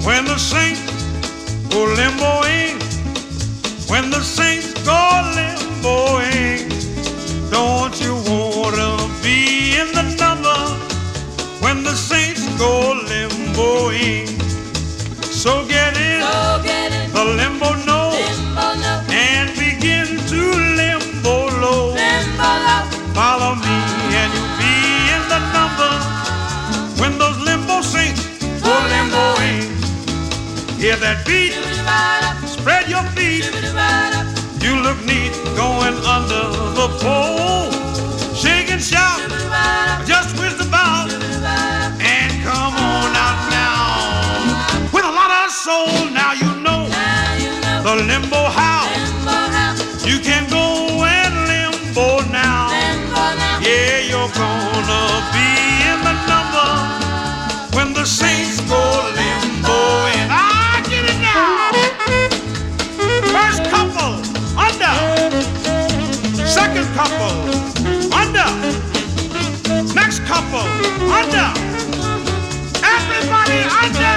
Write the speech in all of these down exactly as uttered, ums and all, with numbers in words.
When the saints go limboing, when the saints go limboing, don't you wanna be in the number when the saints go limboing? So get in, So get in the limbo note, limbo note, and begin to limbo low. limbo low. Follow me and you'll be in the number when those limbo saints go limboing. Hear that beat, spread your feet, you look neat going under the pole. Shake and shout, just whisk about, and come on out now. With a lot of soul, now you know the limbo how. You can go and limbo now. Yeah, you're gonna be in the number when the saints go limbo. And I get it now. First couple, under. Second couple, under. Next couple, under. Everybody under.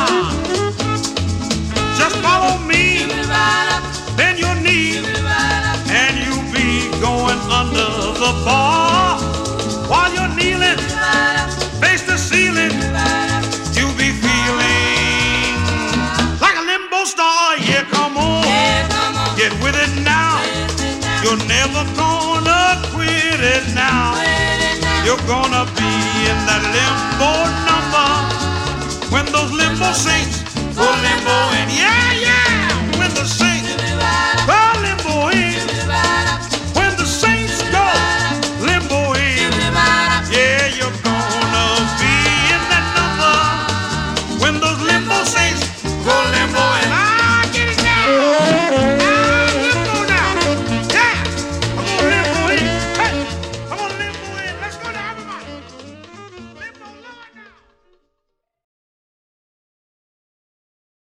Just follow me, bend your knee, and you'll be going under the bar. While you're kneeling, face the ceiling, you'll be feeling like a limbo star. Yeah, come on, get with it now. You're never gonna quit it now. You're gonna be in that limbo